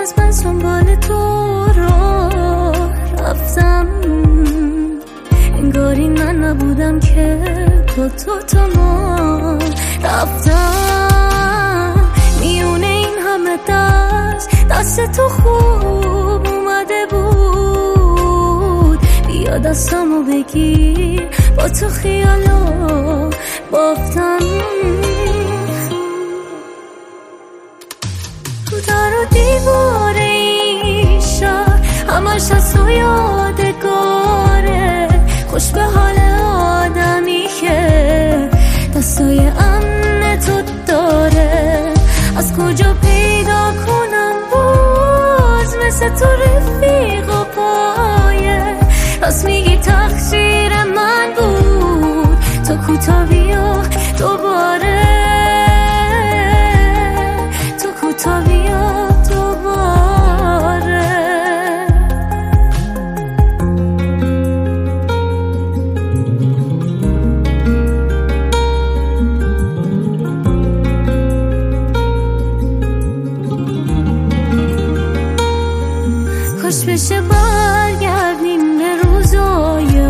از من سنبال تو را رفتم، انگاری من نبودم که با تو تمام رفتم. میونه این همه دست تو خوب اومده بود، بیا دستمو بگیر با تو خیالو بافتم. رو در و دیوار این شهر همش از تو یادگاره، خوش به حال آدمی که دستای امن تو داره. از کجا پیدا کنم باز مثل تو رفیق و پایه، راست میگی تقصیر من بود، تو کوتا بیا دوباره، تو کوتا بیا دوباره. خوش بشه برگردیم به روزای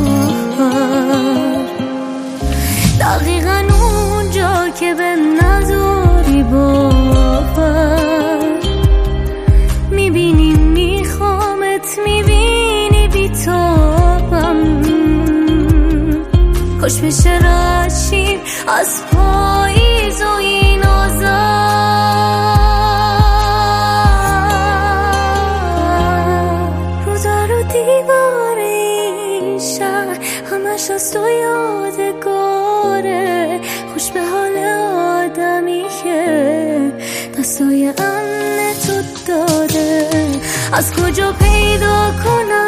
آخر، دقیقا اونجا که به نداری باور. میبینی میخوامت، میبینی بیتابم، خوش بشه رشیم از پاییز و این آذر. دیوار این شهر همش از تو یادگاره، خوش به حال آدمی که دستای امن تو داده. از کجا پیدا کنم